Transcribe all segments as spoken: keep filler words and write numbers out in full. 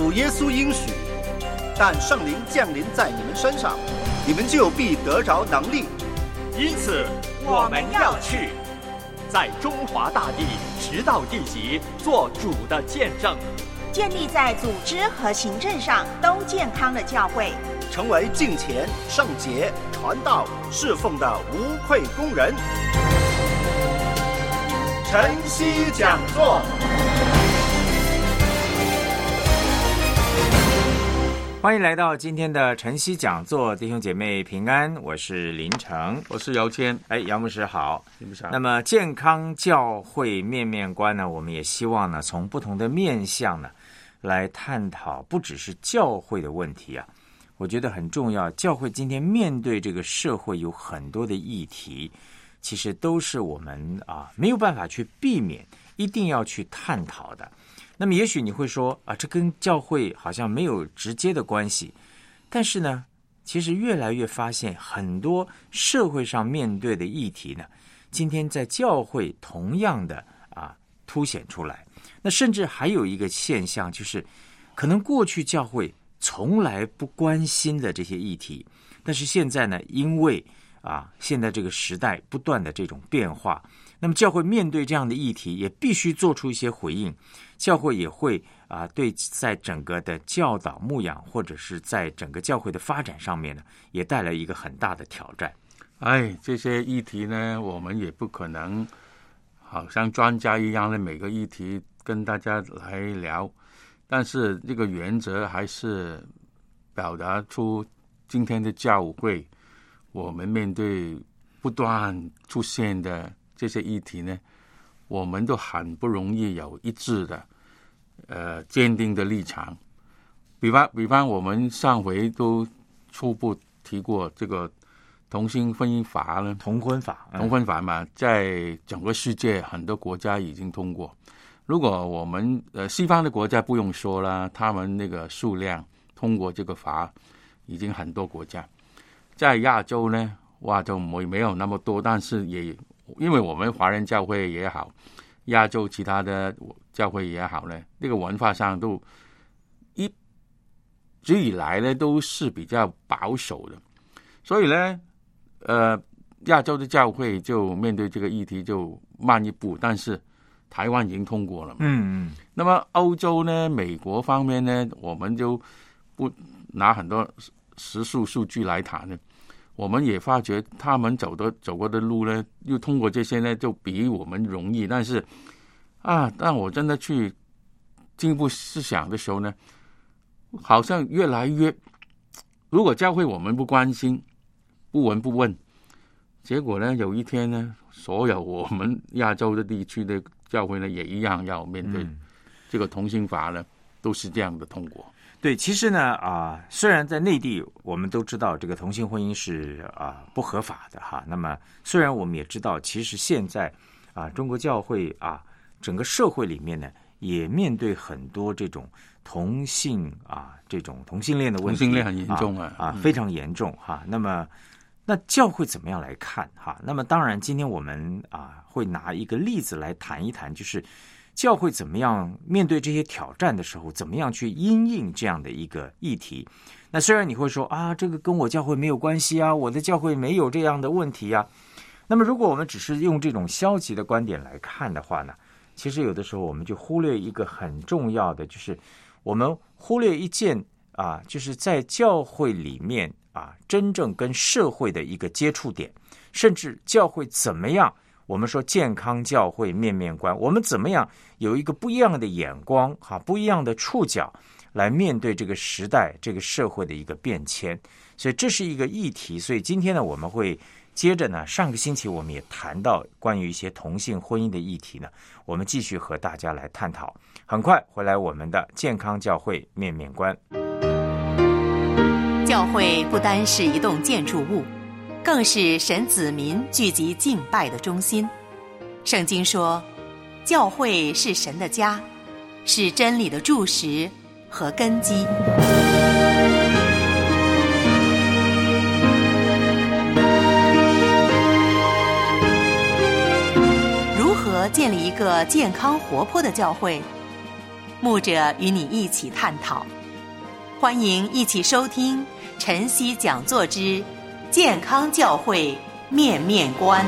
主耶稣应许，但圣灵降临在你们身上，你们就必得着能力。 因此我们要去，在中华大地直到地极，做主的见证， 建立在组织和行政上都健康的教会， 成为敬虔、圣洁、传道、侍奉的无愧工人。晨曦讲座， 欢迎来到今天的晨曦讲座，弟兄姐妹平安，我是林成， 我是姚谦。 哎，姚牧师好。 林牧师好。 那么健康教会面面观呢，我们也希望呢，从不同的面向呢，来探讨，不只是教会的问题啊，我觉得很重要。教会今天面对这个社会有很多的议题，其实都是我们啊没有办法去避免，一定要去探讨的。那么也许你会说啊，这跟教会好像没有直接的关系，但是呢，其实越来越发现很多社会上面对的议题呢，今天在教会同样的啊凸显出来。那甚至还有一个现象，就是可能过去教会从来不关心的这些议题，但是现在呢，因为啊现在这个时代不断的这种变化，那么教会面对这样的议题也必须做出一些回应。教会也会啊，对在整个的教导牧养，或者是在整个教会的发展上面呢，也带来一个很大的挑战。 哎，这些议题呢，我们也不可能好像专家一样的每个议题跟大家来聊，但是这个原则还是表达出今天的教会，我们面对不断出现的这些议题呢，我们都很不容易有一致的呃坚定的立场。比方比方我们上回都初步提过这个同性婚姻法呢， 同婚法， 嗯、同婚法嘛，在整个世界很多国家已经通过。如果我们呃西方的国家不用说了，他们那个数量通过这个法已经很多国家。在亚洲呢，哇，就没没有那么多，但是也因为我们华人教会也好，亚洲其他的教会也好呢，这个文化上都一直以来呢都是比较保守的，所以呢，呃，亚洲的教会就面对这个议题就慢一步，但是台湾已经通过了嘛。 嗯嗯。 那么欧洲呢，美国方面呢，我们就不拿很多实数数据来谈呢。我们也发觉他们走的走过的路呢，又通过这些呢，就比我们容易。但是啊，当我真的去进一步思想的时候呢，好像越来越，如果教会我们不关心、不闻不问，结果呢，有一天呢，所有我们亚洲的地区的教会呢，也一样要面对这个同性法呢，都是这样的通过。 对，其实呢，啊、呃，虽然在内地我们都知道这个同性婚姻是啊、呃、不合法的哈，那么虽然我们也知道，其实现在啊、呃、中国教会啊整个社会里面呢，也面对很多这种同性啊这种同性恋的问题， 同性恋很严重啊啊、嗯、非常严重哈。那么那教会怎么样来看哈？那么当然，今天我们啊会拿一个例子来谈一谈，就是教会怎么样面对这些挑战的时候，怎么样去因应这样的一个议题。那虽然你会说啊，这个跟我教会没有关系啊，我的教会没有这样的问题啊。那么如果我们只是用这种消极的观点来看的话呢，其实有的时候我们就忽略一个很重要的，就是我们忽略一件啊，就是在教会里面啊，真正跟社会的一个接触点，甚至教会怎么样，我们说健康教会面面观，我们怎么样有一个不一样的眼光哈，不一样的触角来面对这个时代这个社会的一个变迁。所以这是一个议题。所以今天呢，我们会接着呢，上个星期我们也谈到关于一些同性婚姻的议题呢，我们继续和大家来探讨。很快回来我们的健康教会面面观。 教会不单是一栋建筑物，更是神子民聚集敬拜的中心。圣经说，教会是神的家，是真理的柱石和根基。如何建立一个健康活泼的教会？ 牧者与你一起探讨。欢迎一起收听晨曦讲座之健康教会面面观。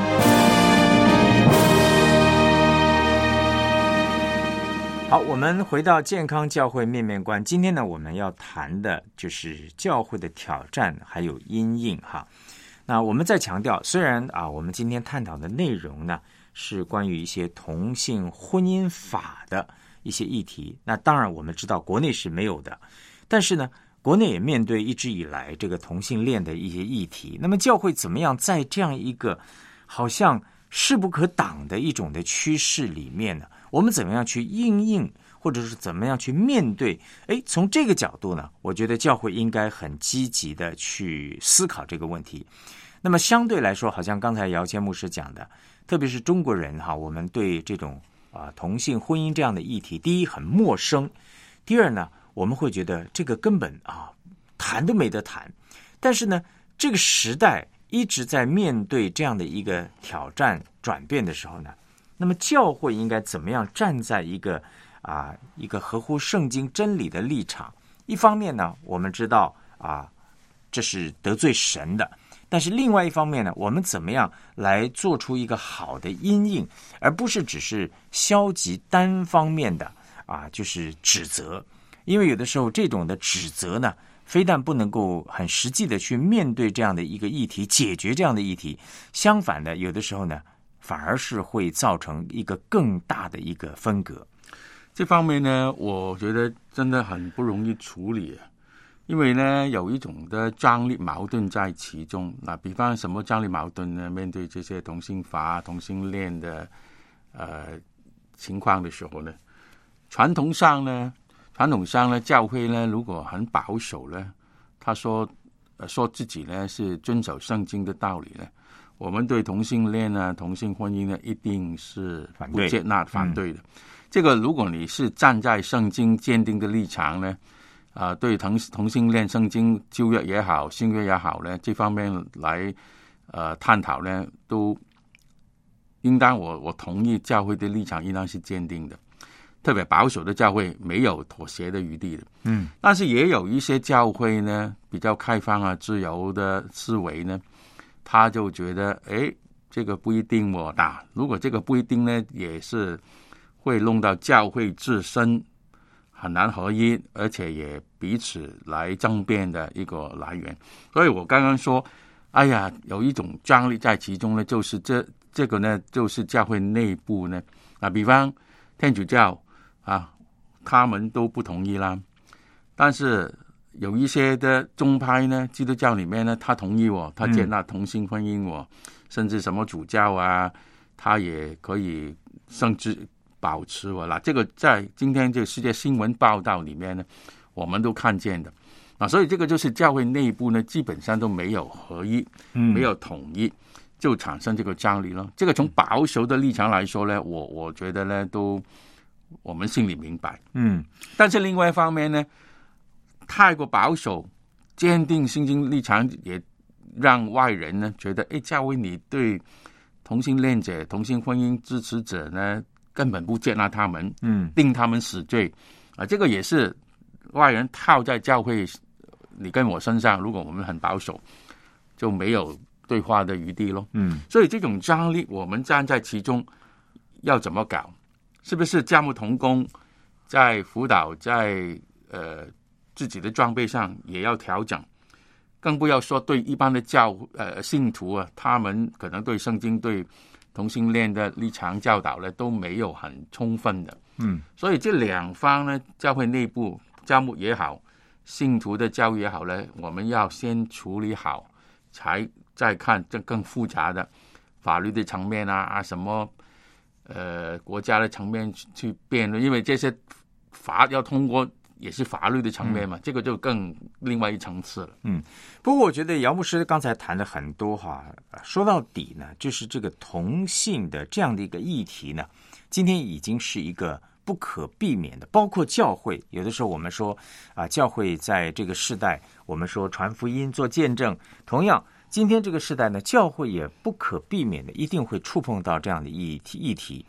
好，我们回到健康教会面面观。今天呢，我们要谈的就是教会的挑战还有因应哈。那我们再强调，虽然啊，我们今天探讨的内容呢是关于一些同性婚姻法的一些议题，那当然我们知道国内是没有的，但是呢，国内也面对一直以来这个同性恋的一些议题。那么教会怎么样在这样一个好像势不可挡的一种的趋势里面呢，我们怎么样去因应，或者是怎么样去面对？诶，从这个角度呢，我觉得教会应该很积极的去思考这个问题。那么相对来说，好像刚才姚谦牧师讲的，特别是中国人哈，我们对这种啊同性婚姻这样的议题，第一很陌生，第二呢，我们会觉得这个根本啊谈都没得谈。但是呢，这个时代一直在面对这样的一个挑战转变的时候呢，那么教会应该怎么样站在一个啊一个合乎圣经真理的立场？一方面呢，我们知道啊这是得罪神的，但是另外一方面呢，我们怎么样来做出一个好的因应，而不是只是消极单方面的啊就是指责。因为有的时候这种的指责呢，非但不能够很实际的去面对这样的一个议题，解决这样的议题，相反的，有的时候呢，反而是会造成一个更大的一个分隔。 这方面呢，我觉得真的很不容易处理，因为呢，有一种的张力矛盾在其中。那比方什么张力矛盾呢？面对这些同性法、同性恋的呃情况的时候呢，传统上呢。传统上呢，教会呢，如果很保守呢，他说，呃，说自己呢是遵守圣经的道理呢，我们对同性恋呢、同性婚姻呢，一定是不接纳、反对的。嗯、这个，如果你是站在圣经坚定的立场呢，啊、呃，对同同性恋圣经旧约也好、新约也好呢，这方面来呃探讨呢，都应当我我同意教会的立场应当是坚定的。特别保守的教会没有妥协的余地的，嗯，但是也有一些教会呢，比较开放啊、自由的思维呢，他就觉得，哎，这个不一定我打。如果这个不一定呢，也是会弄到教会自身很难合一，而且也彼此来争辩的一个来源。所以我刚刚说，哎呀，有一种张力在其中呢，就是这这个呢，就是教会内部呢，啊，比方天主教。啊，他们都不同意啦。但是有一些的宗派呢，基督教里面呢，他同意我，他接纳同性婚姻我，嗯、甚至什么主教啊，他也可以甚至保持我啦。这个在今天这个世界新闻报道里面呢，我们都看见的。啊，所以这个就是教会内部呢，基本上都没有合一，嗯、没有统一，就产生这个张力了。这个从保守的立场来说呢，我我觉得呢，都。我们心里明白，嗯，但是另外一方面呢，太过保守、坚定圣经立场，也让外人呢觉得，哎，教会你对同性恋者、同性婚姻支持者呢，根本不接纳他们，嗯，定他们死罪啊，这个也是外人套在教会你跟我身上。如果我们很保守，就没有对话的余地咯，嗯，所以这种张力，我们站在其中要怎么搞？是不是教牧同工在辅导在呃自己的装备上也要调整？更不要说对一般的教呃信徒啊，他们可能对圣经、对同性恋的立场教导呢都没有很充分的。嗯，所以这两方呢，教会内部教牧也好，信徒的教育也好呢，我们要先处理好，才再看这更复杂的法律的层面啊啊什么。呃，国家的层面去辩论，因为这些法要通过也是法律的层面嘛，嗯、这个就更另外一层次了。嗯， 不过我觉得姚牧师刚才谈了很多哈，说到底呢，就是这个同性的这样的一个议题呢，今天已经是一个不可避免的，包括教会，有的时候我们说啊，教会在这个世代，我们说传福音、做见证，同样。今天这个时代呢，教会也不可避免的一定会触碰到这样的议题议题，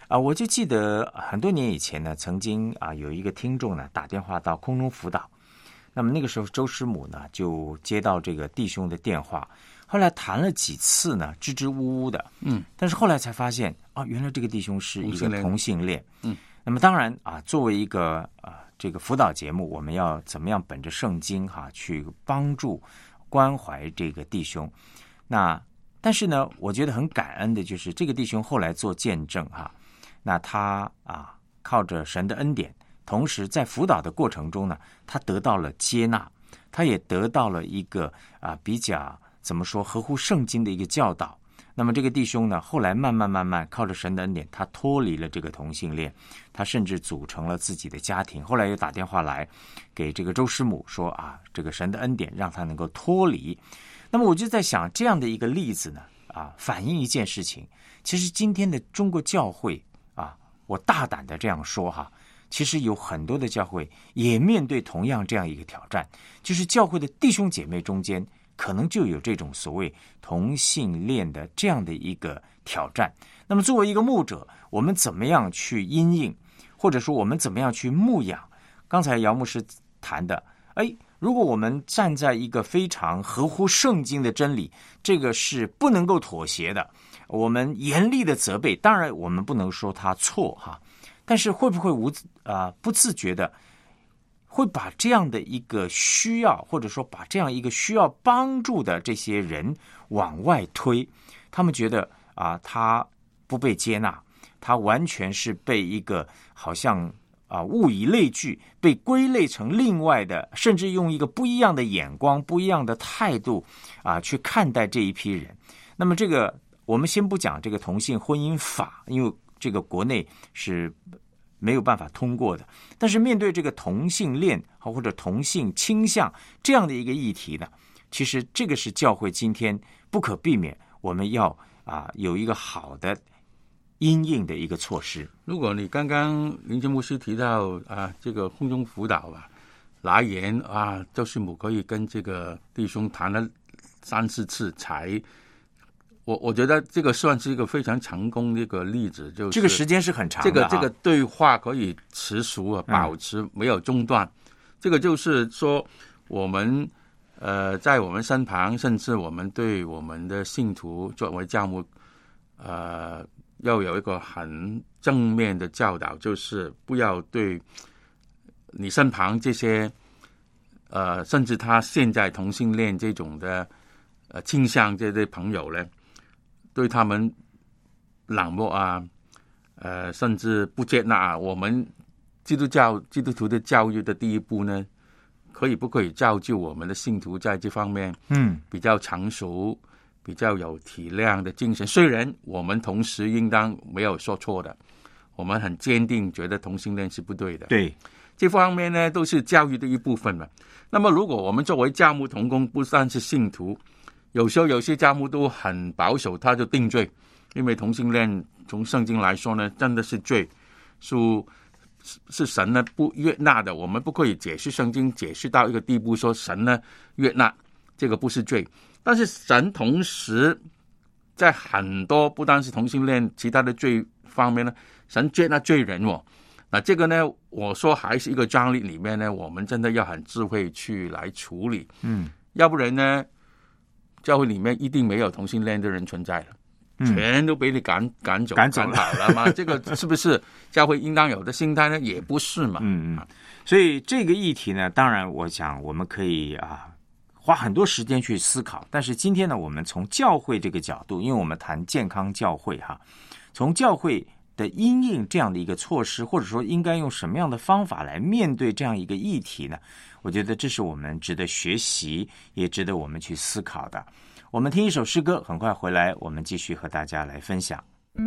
啊，我就记得很多年以前呢，曾经啊有一个听众呢打电话到空中辅导，那么那个时候周师母呢就接到这个弟兄的电话，后来谈了几次呢，支支吾吾的，嗯，但是后来才发现啊，原来这个弟兄是一个同性恋，嗯，那么当然啊，作为一个啊这个辅导节目，我们要怎么样本着圣经哈、啊、去帮助关怀这个弟兄，那但是呢，我觉得很感恩的就是这个弟兄后来做见证哈、啊。那他啊，靠着神的恩典，同时在辅导的过程中呢，他得到了接纳，他也得到了一个啊比较怎么说合乎圣经的一个教导。那么这个弟兄呢，后来慢慢慢慢靠着神的恩典，他脱离了这个同性恋，他甚至组成了自己的家庭。后来又打电话来给这个周师母说啊，这个神的恩典让他能够脱离。那么我就在想，这样的一个例子呢，啊，反映一件事情，其实今天的中国教会。我大胆的这样说哈，其实有很多的教会也面对同样这样一个挑战，就是教会的弟兄姐妹中间可能就有这种所谓同性恋的这样的一个挑战。那么作为一个牧者，我们怎么样去因应，或者说我们怎么样去牧养？刚才姚牧师谈的，哎，如果我们站在一个非常合乎圣经的真理，这个是不能够妥协的。我们严厉的责备，当然我们不能说他错哈，但是会不会无啊、呃、不自觉的会把这样的一个需要，或者说把这样一个需要帮助的这些人往外推？他们觉得啊、呃、他不被接纳，他完全是被一个好像啊、呃、物以类聚，被归类成另外的，甚至用一个不一样的眼光、不一样的态度啊、呃、去看待这一批人。那么这个。我们先不讲这个同性婚姻法，因为这个国内是没有办法通过的。但是面对这个同性恋或者同性倾向这样的一个议题呢，其实这个是教会今天不可避免，我们要啊有一个好的因应的一个措施。 如果你刚刚林杰牧师提到啊，这个空中辅导啊，来言啊，周师母可以跟这个弟兄谈了三四次才。我我觉得这个算是一个非常成功的一个例子，就是这个时间是很长的、啊， 这个这个对话可以持续啊，保持没有中断。嗯、这个就是说，我们呃在我们身旁，甚至我们对我们的信徒作为教牧，呃要有一个很正面的教导，就是不要对你身旁这些呃甚至他现在同性恋这种的呃倾向这些朋友呢。对他们冷漠啊，呃，甚至不接纳、啊。我们基督教基督徒的教育的第一步呢，可以不可以造就我们的信徒在这方面，嗯，比较成熟、比较有体谅的精神？虽然我们同时应当没有说错的，我们很坚定觉得同性恋是不对的。 对， 这方面呢，都是教育的一部分嘛。那么，如果我们作为教牧同工，不但是信徒。有时候有些教牧都很保守，他就定罪，因为同性恋从圣经来说呢，真的是罪，是是神呢不悦纳的。我们不可以解释圣经解释到一个地步，说神呢悦纳这个不是罪，但是神同时在很多不单是同性恋其他的罪方面呢，神接纳罪人哦。那这个呢，我说还是一个张力里面呢，我们真的要很智慧去来处理，嗯，要不然呢。教会里面一定没有同性恋的人存在了，嗯、全都被你赶赶走赶走了好了嘛？这个是不是教会应当有的心态呢？也不是嘛。 嗯嗯。所以这个议题呢，当然我想我们可以啊花很多时间去思考。但是今天呢，我们从教会这个角度，因为我们谈健康教会哈，从教会的因应这样的一个措施，或者说应该用什么样的方法来面对这样一个议题呢？我觉得这是我们值得学习，也值得我们去思考的。我们听一首诗歌，很快回来，我们继续和大家来分享。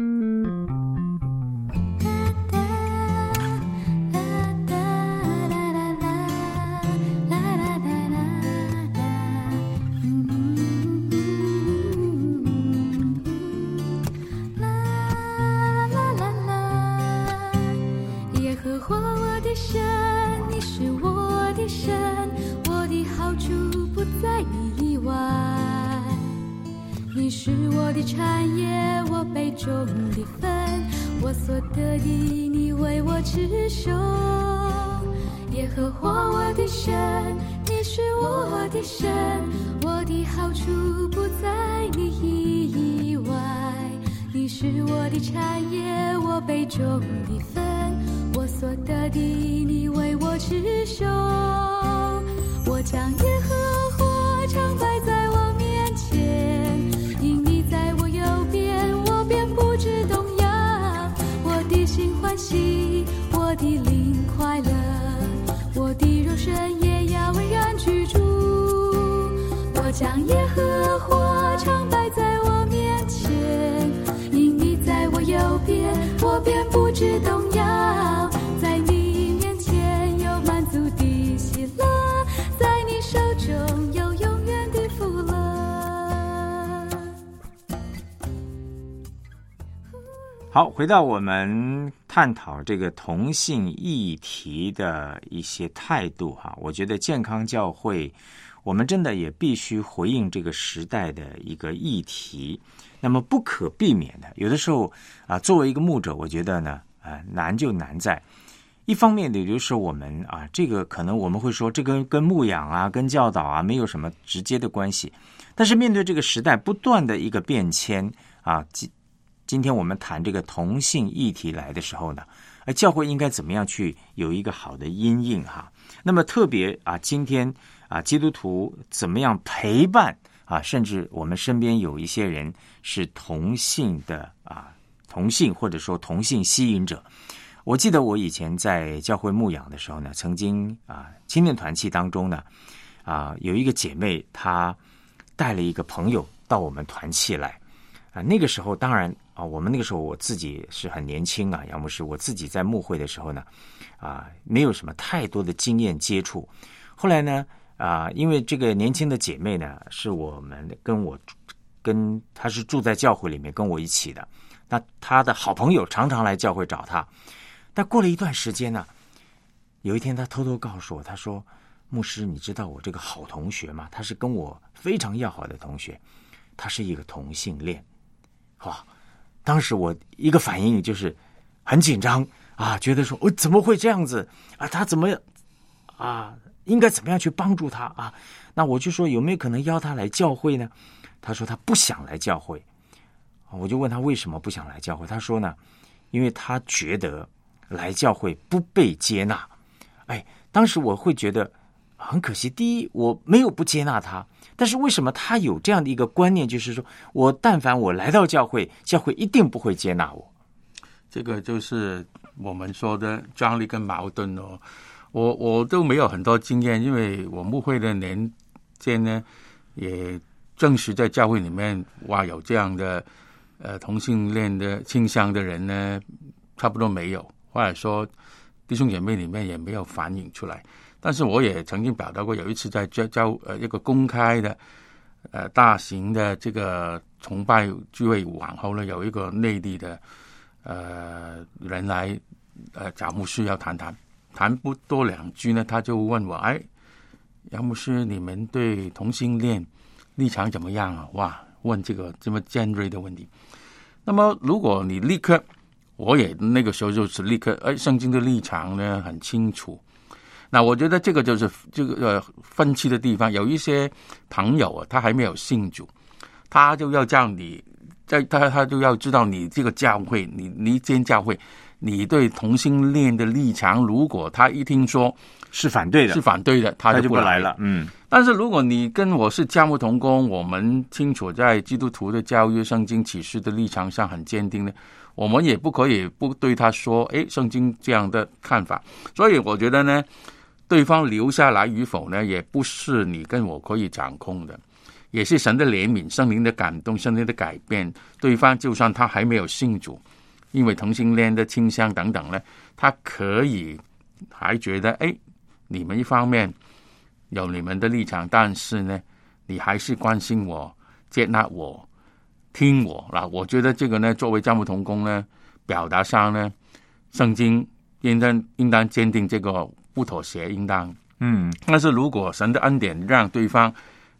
耶和华我的神，你是我的神，我的好处不在你以外。你是我的产业，我杯中的分， 我所得的你为我持守。耶和华我的神，你是我的神，我的好处不在你以外。你是我的产业，我杯中的分，我所得的你为我持守。我将耶和华常摆在我面前，因你在我右边，我便不致动摇。我的心欢喜，我的灵快乐，我的肉身也要安然居住。我将耶和华常摆在我面前，因你在我右边，我便不致动摇。在你面前有满足的喜乐，在你手中有永远的福乐。 好，回到我们探讨这个同性议题的一些态度哈，我觉得健康教会我们真的也必须回应这个时代的一个议题。那么不可避免的，有的时候啊，作为一个牧者，我觉得呢，啊，难就难在一方面的，就是我们啊，这个可能我们会说，这个跟牧养啊、跟教导啊没有什么直接的关系。但是面对这个时代不断的一个变迁啊，今今天我们谈这个同性议题来的时候呢，呃，教会应该怎么样去有一个好的因应哈？那么特别啊，今天啊，基督徒怎么样陪伴啊？甚至我们身边有一些人是同性的啊，同性或者说同性吸引者。我记得我以前在教会牧养的时候呢，曾经啊，青年团契当中呢，啊，有一个姐妹她带了一个朋友到我们团契来啊，那个时候当然啊，我们那个时候我自己是很年轻啊，杨牧师，我自己在牧会的时候呢，啊，没有什么太多的经验接触。后来呢，啊，因为这个年轻的姐妹呢，是我们跟我跟她是住在教会里面跟我一起的，那她的好朋友常常来教会找她。但过了一段时间呢，有一天她偷偷告诉我，她说：“牧师，你知道我这个好同学吗？他是跟我非常要好的同学，他是一个同性恋。”哇！当时我一个反应就是很紧张啊，觉得说，哦，怎么会这样子啊？他怎么啊？应该怎么样去帮助他啊？那我就说有没有可能邀他来教会呢？他说他不想来教会。我就问他为什么不想来教会？他说呢，因为他觉得来教会不被接纳。哎，当时我会觉得很可惜。第一，我没有不接纳他，但是为什么他有这样的一个观念，就是说我但凡我来到教会，教会一定不会接纳我。 这个就是我们说的张力跟矛盾哦。我我都没有很多经验，因为我牧会的年间呢，也证实在教会里面，哇，有这样的呃同性恋的倾向的人呢，差不多没有，或者说弟兄姐妹里面也没有反映出来。但是我也曾经表达过，有一次在教教呃一个公开的呃大型的这个崇拜聚会往后呢，有一个内地的呃人来呃找牧师要谈谈。谈不多两句呢，他就问我：“哎，杨牧师，你们对同性恋立场怎么样啊？”哇，问这个这么尖锐的问题。那么，如果你立刻，我也那个时候就是立刻，哎，圣经的立场呢很清楚。那我觉得这个就是这个呃分歧的地方。有一些朋友啊，他还没有信主，他就要叫你，在他他就要知道你这个教会，你你一间教会。你对同性恋的立场，如果他一听说是反对的， 是反对的，他就不来了。 来了嗯， 但是如果你跟我是教牧同工，我们清楚在基督徒的教育、圣经启示的立场上很坚定的，我们也不可以不对他说，哎，圣经这样的看法。所以我觉得呢，对方留下来与否呢，也不是你跟我可以掌控的，也是神的怜悯、圣灵的感动、圣灵的改变。对方就算他还没有信主，因为同性恋的倾向等等呢，他可以还觉得，哎，你们一方面有你们的立场，但是呢，你还是关心我、接纳我、听我啦。我觉得这个呢，作为教牧同工呢，表达上呢，圣经应当应当坚定这个不妥协，应当嗯。但是如果神的恩典让对方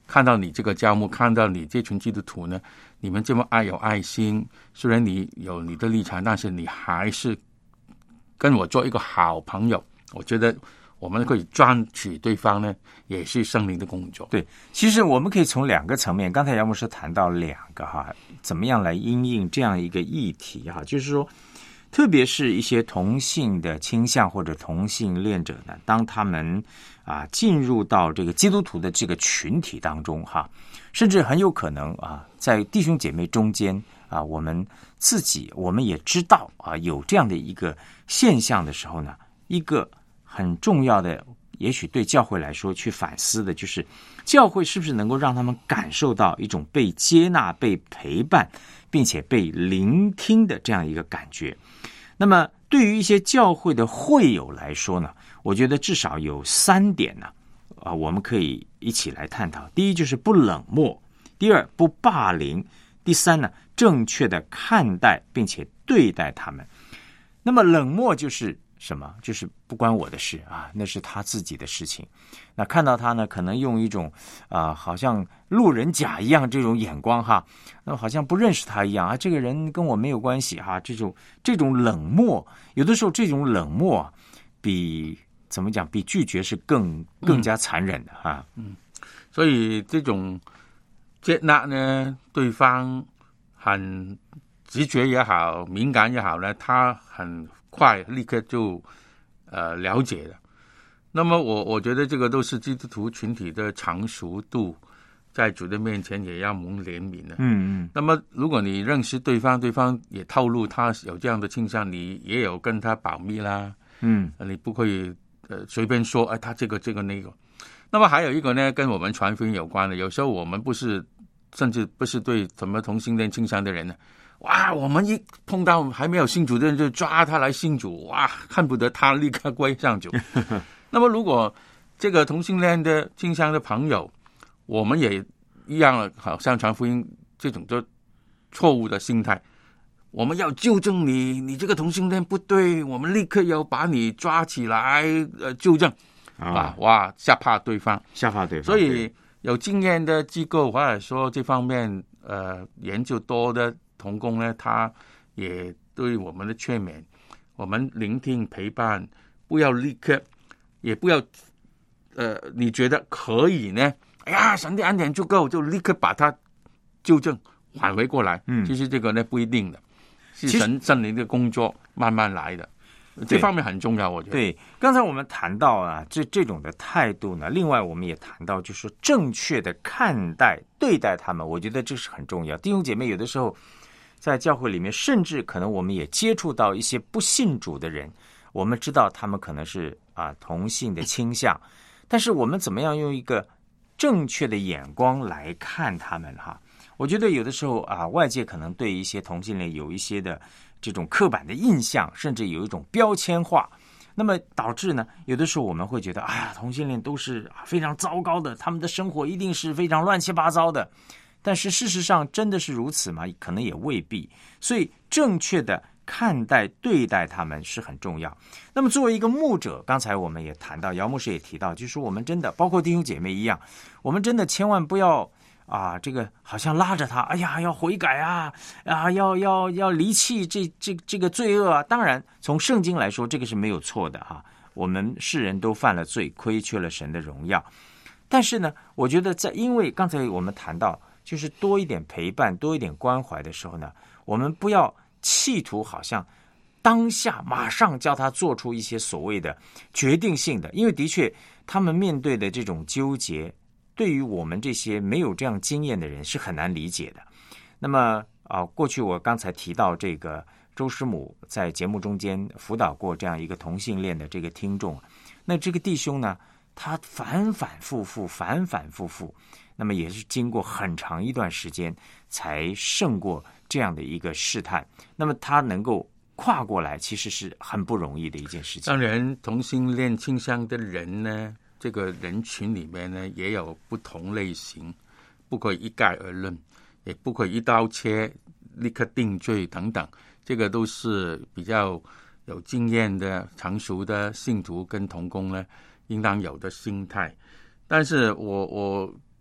看到你这个教牧，看到你这群基督徒呢，你们这么爱有爱心，虽然你有你的立场，但是你还是跟我做一个好朋友，我觉得我们可以赚取对方呢，也是圣灵的工作。 对，其实我们可以从两个层面，刚才杨牧师谈到两个哈，怎么样来因应这样一个议题哈，就是说，特别是一些同性的倾向或者同性恋者呢，当他们啊进入到这个基督徒的这个群体当中哈，甚至很有可能啊，在弟兄姐妹中间啊，我们自己我们也知道啊有这样的一个现象的时候呢，一个很重要的，也许对教会来说去反思的，就是教会是不是能够让他们感受到一种被接纳、被陪伴，并且被聆听的这样一个感觉。那么对于一些教会的会友来说呢，我觉得至少有三点呢，啊，我们可以一起来探讨。第一就是不冷漠，第二不霸凌，第三呢正确的看待并且对待他们。那么冷漠就是什么？就是不关我的事啊，那是他自己的事情。那看到他呢，可能用一种啊、呃，好像路人甲一样这种眼光哈，那好像不认识他一样啊，这个人跟我没有关系哈。这种这种冷漠，有的时候这种冷漠比怎么讲，比拒绝是更更加残忍的哈。 嗯，所以这种接纳呢，对方很直觉也好，敏感也好呢，他很快立刻就呃了解了。那么我我觉得这个都是基督徒群体的成熟度，在主的面前也要蒙怜悯的。 嗯嗯。 那么如果你认识对方，对方也透露他有这样的倾向，你也有跟他保密啦。 嗯， 你不可以呃随便说，哎，他这个这个那个。那么还有一个呢，跟我们传福音有关的，有时候我们不是，甚至不是对什么同性恋倾向的人呢。哇！我们一碰到还没有信主的人，就抓他来信主，哇，恨不得他立刻归上主。那么，如果这个同性恋的倾向的朋友，我们也一样了，好像传福音这种就错误的心态，我们要纠正你，你这个同性恋不对，我们立刻要把你抓起来，呃，纠正啊！哇，吓怕对方， 吓怕对方。 所以有经验的机构或者说这方面呃研究多的同工呢，他也对我们的劝勉，我们聆听陪伴，不要立刻，也不要呃，你觉得可以呢？哎呀，神的恩典就够，就立刻把它纠正返回过来。嗯，其实这个呢不一定的，是神圣灵的工作，慢慢来的。这方面很重要，我觉得。 对，刚才我们谈到啊，这这种的态度呢，另外我们也谈到，就是说正确的看待、对待他们，我觉得这是很重要。弟兄姐妹，有的时候在教会里面，甚至可能我们也接触到一些不信主的人，我们知道他们可能是啊同性的倾向，但是我们怎么样用一个正确的眼光来看他们哈？我觉得有的时候啊，外界可能对一些同性恋有一些的这种刻板的印象，甚至有一种标签化，那么导致呢，有的时候我们会觉得，哎呀，同性恋都是非常糟糕的，他们的生活一定是非常乱七八糟的。但是事实上真的是如此吗？可能也未必。所以正确的看待对待他们是很重要。那么作为一个牧者，刚才我们也谈到，姚牧师也提到，就是我们真的包括弟兄姐妹一样，我们真的千万不要啊，这个好像拉着他，哎呀，要悔改啊，啊，要要要离弃这这这个罪恶啊。当然，从圣经来说，这个是没有错的哈、啊。我们世人都犯了罪，亏缺了神的荣耀。但是呢，我觉得在因为刚才我们谈到，就是多一点陪伴，多一点关怀的时候呢，我们不要企图好像当下马上叫他做出一些所谓的决定性的，因为的确他们面对的这种纠结，对于我们这些没有这样经验的人是很难理解的。那么啊，过去我刚才提到这个周师母在节目中间辅导过这样一个同性恋的这个听众，那这个弟兄呢，他反反复复反反复复，那么也是经过很长一段时间才胜过这样的一个试探，那么他能够跨过来，其实是很不容易的一件事情。 当然同性恋倾向的人呢，这个人群里面呢也有不同类型，不可以一概而论，也不可以一刀切立刻定罪等等，这个都是比较有经验的成熟的信徒跟同工呢应当有的心态。但是我我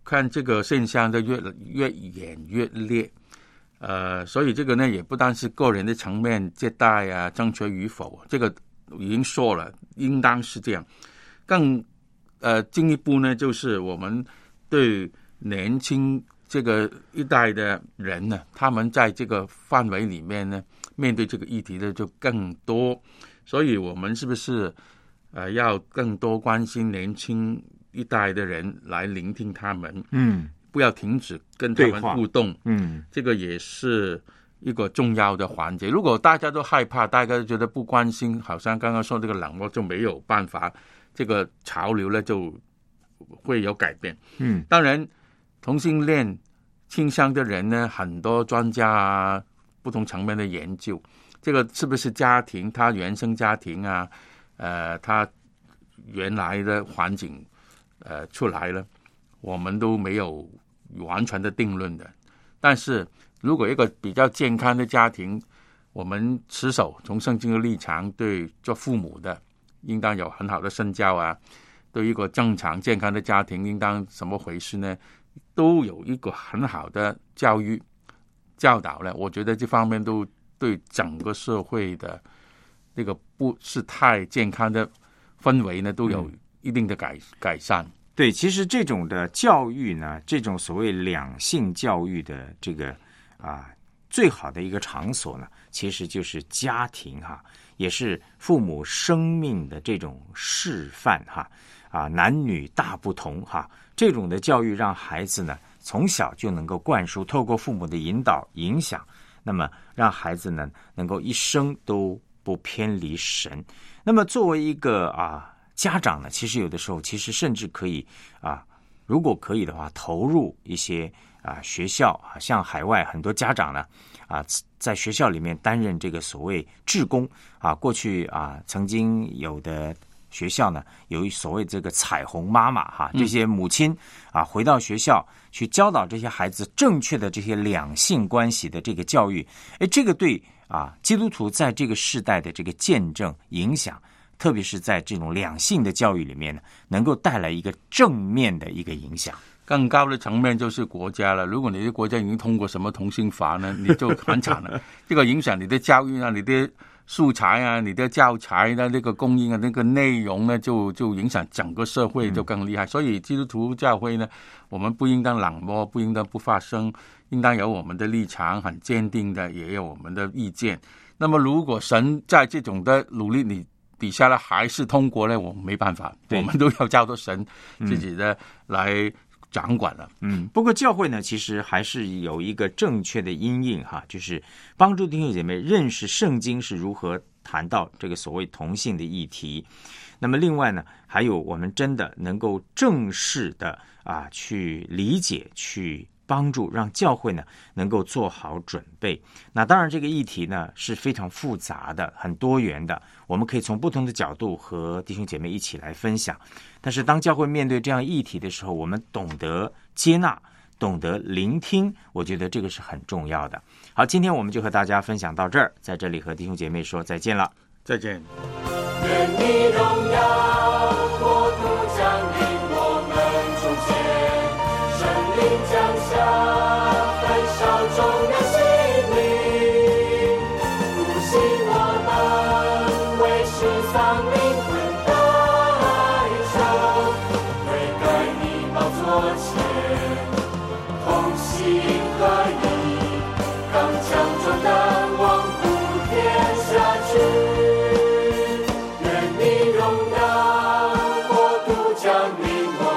看这个现象就越越演越烈。呃，所以这个呢，也不单是个人的层面接待啊，正确与否，这个已经说了，应当是这样。更呃进一步呢，就是我们对年轻这个一代的人呢，他们在这个范围里面呢，面对这个议题的就更多。所以我们是不是呃要更多关心年轻一代的人，来聆听他们？嗯。不要停止跟他们互动，嗯，这个也是一个重要的环节。如果大家都害怕，大家都觉得不关心，好像刚刚说这个冷漠，就没有办法，这个潮流呢就会有改变。嗯，当然，同性恋倾向的人呢，很多专家啊，不同层面的研究，这个是不是家庭，他原生家庭啊，呃，他原来的环境，呃，出来了。我们都没有完全的定论的，但是如果一个比较健康的家庭，我们持守从圣经的立场，对做父母的应当有很好的身教啊，对一个正常健康的家庭应当什么回事呢？都有一个很好的教育教导呢，我觉得这方面都对整个社会的那个不是太健康的氛围呢，都有一定的改改善。 对，其实这种的教育呢，这种所谓两性教育的这个啊，最好的一个场所呢，其实就是家庭哈，也是父母生命的这种示范哈啊，男女大不同哈，这种的教育让孩子呢从小就能够灌输，透过父母的引导影响，那么让孩子呢能够一生都不偏离神。那么作为一个啊。家长呢，其实有的时候，其实甚至可以啊，如果可以的话，投入一些啊学校啊，像海外很多家长呢啊，在学校里面担任这个所谓志工啊，过去啊曾经有的学校呢，有所谓这个彩虹妈妈哈，这些母亲啊回到学校去教导这些孩子正确的这些两性关系的这个教育，哎，这个对啊基督徒在这个世代的这个见证影响。特别是在这种两性的教育里面呢，能够带来一个正面的一个影响。 更高的层面就是国家了。如果你的国家已经通过什么同性法呢，你就很惨了。这个影响你的教育啊，你的素材啊，你的教材的那个供应啊，那个内容呢，就就影响整个社会，就更厉害。嗯、所以基督徒教会呢，我们不应当冷漠，不应当不发声，应当有我们的立场，很坚定的，也有我们的意见。那么，如果神在这种的努力你底下呢，还是通过呢，我们没办法，我们都要交托神自己的来掌管了。 嗯，不过教会呢，其实还是有一个正确的因应哈，就是帮助弟兄姐妹认识圣经是如何谈到这个所谓同性的议题。那么另外呢，还有我们真的能够正式的啊去理解去。帮助让教会呢能够做好准备。那当然这个议题呢是非常复杂的，很多元的，我们可以从不同的角度和弟兄姐妹一起来分享。但是当教会面对这样议题的时候，我们懂得接纳，懂得聆听，我觉得这个是很重要的。好，今天我们就和大家分享到这儿，在这里和弟兄姐妹说再见了。 再见。 愿你荣耀国度降临我们中间，圣灵降下焚烧众人心灵，复兴我们为世上灵魂代求，悔改你宝座前，同心合一，刚强壮胆，望普天下去。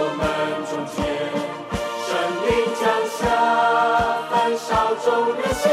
众人